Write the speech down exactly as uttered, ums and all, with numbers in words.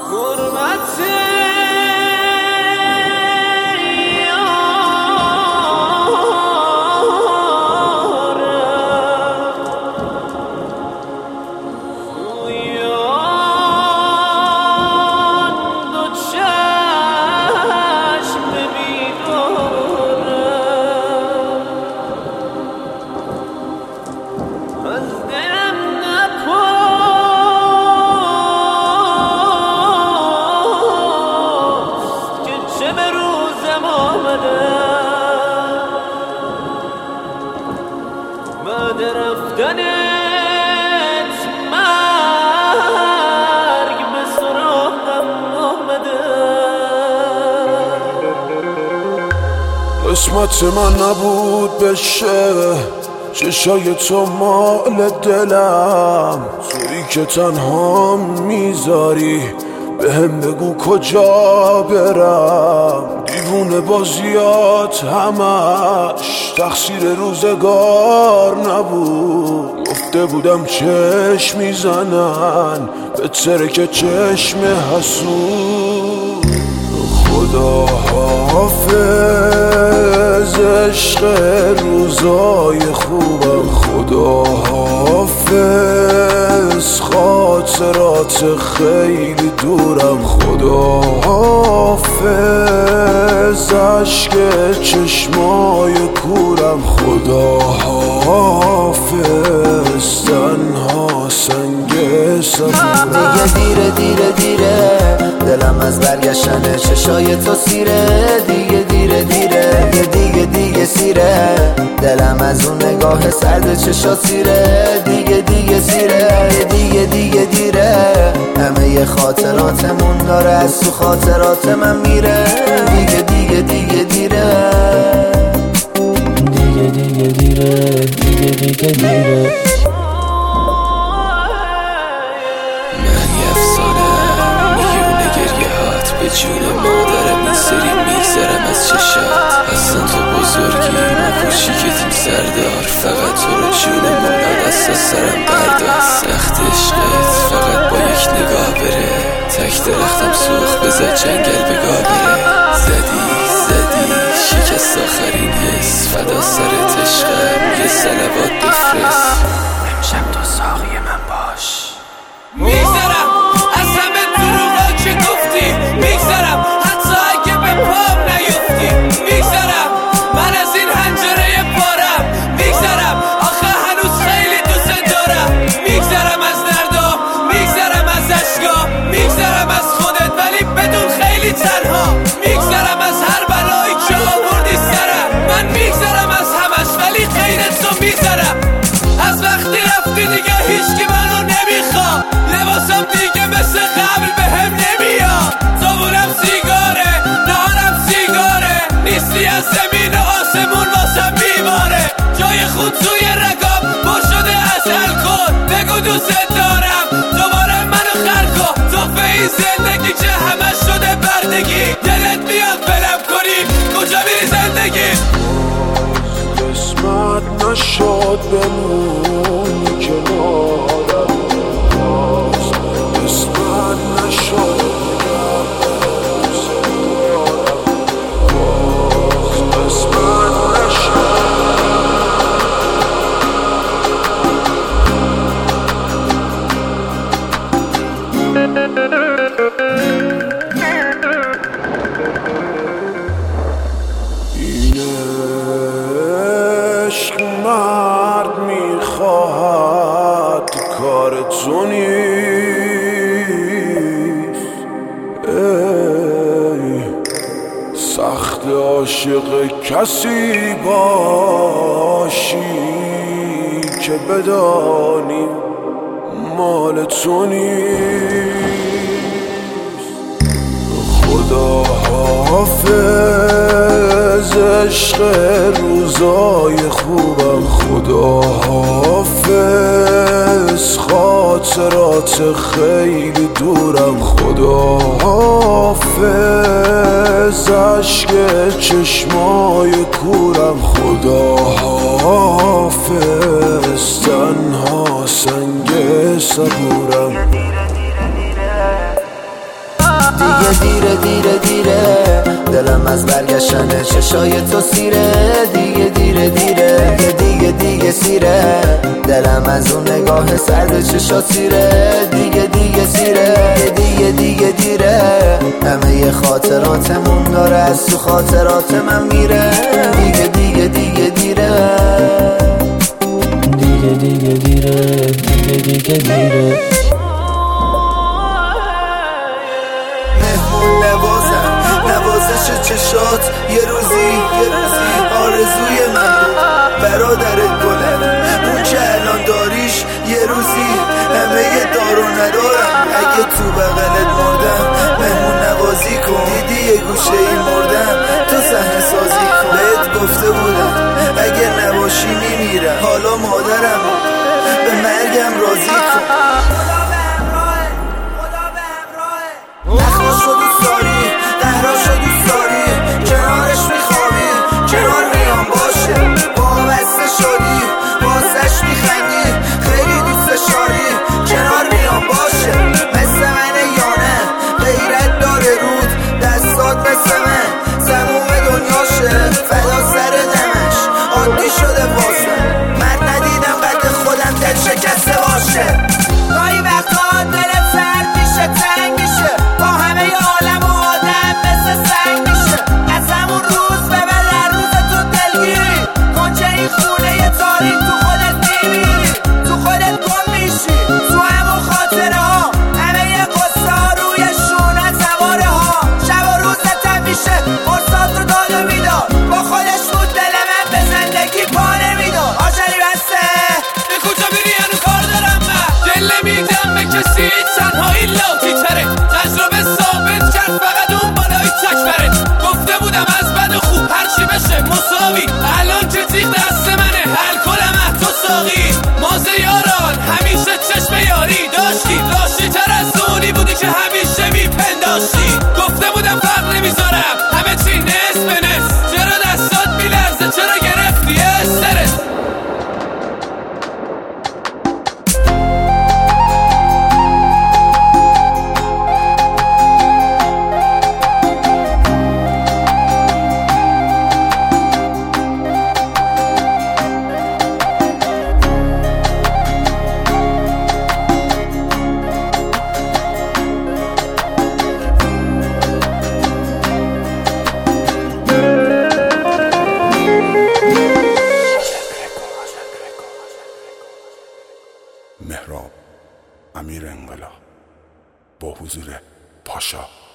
بعد رفتنت مرگ به سراغم آمده. قسمت من نبود بشه چشای تو مال دلم، تویی که تنها میذاری بهم بگو کجا برم. دیوونه بازیات همش تقصیر روزگار نبود، گفته بودم چشم میزنن به ترک چشم حسود. خدا حافظ عشق روزای خوبم، خدا حافظ خاطرات خیلی دورم، خدا حافظ عشق چشمای کورم، خدا حافظ تنها سنگ صبورم. دیگه دیره دیره دیره دلم از برگشتن چشای تو سیره، دیگه دیره دیره دیگه دیگه دیگه سیره دلم از اون نگاه سرد چشا سیره، دیگه دیگه سیره دیگه دیگه دیره همه ی خاطراتمون داره از تو خاطرات من میره، دیگه دیگه دیگه دیره دیگه دیگه دیره دیگه دیگه دیره. به جون مادرم این سری میگذرم از چشات، اصلا تو بزرگی من کوچیکتیم سردار، فقط تو رو جون مولا دست از سرم بردار. سخت عشقت فقط با یک نگاه بره، تک درختم سوخ بذار جنگل بگاه بره. زدی زدی شکست آخرین حس، فدا سرت عشقم یه صلوات بفرست. امشب تو ساقی من باش. میگذرم از همه دروغا که گفتی، میگذرم حتی اگه به پام نیفتی، میگذرم من از این حنجره پارم، میگذرم آخه هنوز خیلی دوست دارم، میگذرم از دردام، میگذرم از اشکام، میگذرم از خودت ولی بدون خیلی تنها، میگذرم از هر بلایی که آوردی سرم، من میگذرم از همش ولی غیر تو میگذرم. از وقتی رفتی دیگه هیچکی منو نمیخواد، لباسم دیگه مثل قبل به هم نمیاد، زبونم سیگاره نهارم سیگاره، نیستی از زمین و آسمون واسم بیماره، جای خود توی رگام پر شده از الکل، بگو دوست دارم دوباره منو خر کن. توفه این زندگی که همش شده بردگی، دلت میاد بلم کنی کجا میری زندگی. قسمت نشد بمونی کنارم، قسمت نشد قسمت این عشق مرد میخواهد کار تو نیست. ای سخت عاشق کسی باشی که بدانی مال تو نیست. خدا حافظ عشق روزای خوبم، خدا حافظ خاطرات خیلی دورم، خدا حافظ عشق چشمای کورم، خدا حافظ تنها سنگ صبورم. دیگه دیره دیره دلم از برگشتن چشای تو سیره دیگه دیره دیره دیگه دیگه دیگه سیره دلم از اون نگاه سرد چشا سیره دیگه دیگه سیره دیگه دیگه دیره همه خاطراتمون داره از تو خاطرات من میره دیگه دیگه دیگه دیره دیگه دیگه دیره دیگه دیگه دیره مهمون نوازم نوازش چشات یه روزی یه روزی آرزوی من برادر گلم اون که الان داریش یه روزی همه دار و ندارم اگه تو بغلت مردم مهمون نوازی کن دیدی یه گوشه ای مردم تو صحنه سازی کن بهت گفته بودم اگه نباشی میمیرم حالا مادرم به مرگم راضی کن نخواشو دوست داری قهراشو دوست داری کنارش میخوابی کنار میام باشه وابسته شدی واسش میخندی خیلی دوست داری کنار میام باشه مثل منه یا نه غیرت داره رود دستات مثل من سموم دنیاشه فدا سر دمش عادی شده واسه من ندیدم قد خودم دل شکسته باشه گاهی وقتا دلت سرد میشه تنگ میشه با همه عالم و آدم مثل سنگ میشه از همون روز به بعد هر روز تو دلگیری کنچه این خونه یه تاریک تو خودت میمیری تو خودت گم میشی تو همون خاطره ها همه یه قصه ها روی شونه سواره ها شب و روزت هم میشه فرصات رو داد و میداد با خودش بود دل من به زندگی پا نمیداد آشری بسته به کجا بری هنو کار دارم من دل نمیدم به کسی تنهایی لاتی تره تجربه ثابت کرد فقط اون بالای تکبره گفته بودم از بد و خوب هرچی بشه مساوی الان که تیغ دست منه هر کلمه تو ساقی مازه یاران همیشه چشم یاری داشتی داشتی تر از اونی بودی که همیشه میپنداشتی گفته بودم فرق نمیذارم همه چی نصف به نصف چرا دستات میلرزه چرا گرفتی استرس مهراب امیر انقلاب با حضور پاشا